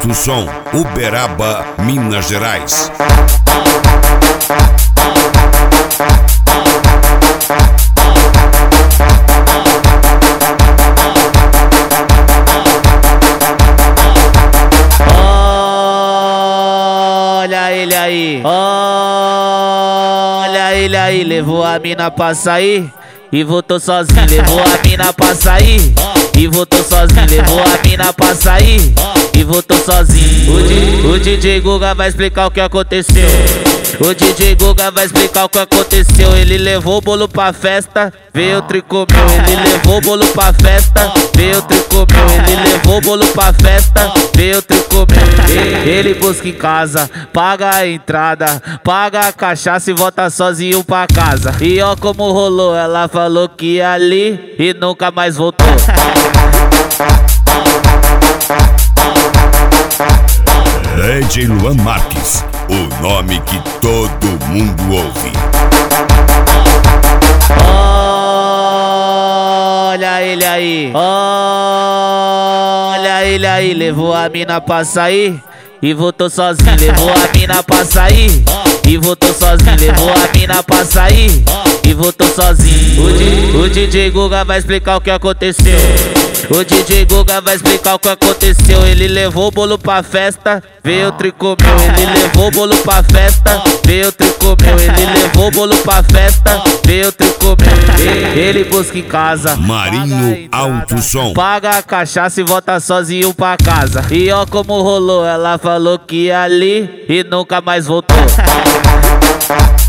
Alto Som, Uberaba, Minas Gerais. Olha ele aí, olha ele aí, levou a mina pra sair e voltou sozinho, levou a mina pra sair e voltou sozinho, levou a mina pra sair e voltou sozinho. O DJ Guga vai explicar o que aconteceu. O DJ Guga vai explicar o que aconteceu. Ele levou o bolo pra festa, veio tricomeu. Ele levou o bolo pra festa, veio tricomeu. Ele levou o bolo pra festa, veio tricomeu. Ele busca em casa, paga a entrada, paga a cachaça e volta sozinho pra casa. E ó como rolou, ela falou que ia ali e nunca mais voltou. DJ Luan Marques, o nome que todo mundo ouve. Olha ele aí, olha ele aí, levou a mina pra sair e voltou sozinho, levou a mina pra sair e voltou sozinho, levou a mina pra sair e voltou sozinho. O DJ Guga vai explicar o que aconteceu. O DJ Guga vai explicar o que aconteceu. Ele levou o bolo pra festa, veio tricomeu. Ele levou o bolo pra festa, veio tricomeu. Ele levou o bolo pra festa, veio tricomeu. Ele busca em casa, Marinho Alto Som, paga a cachaça e volta sozinho pra casa. E ó como rolou, ela falou que ia ali e nunca mais voltou.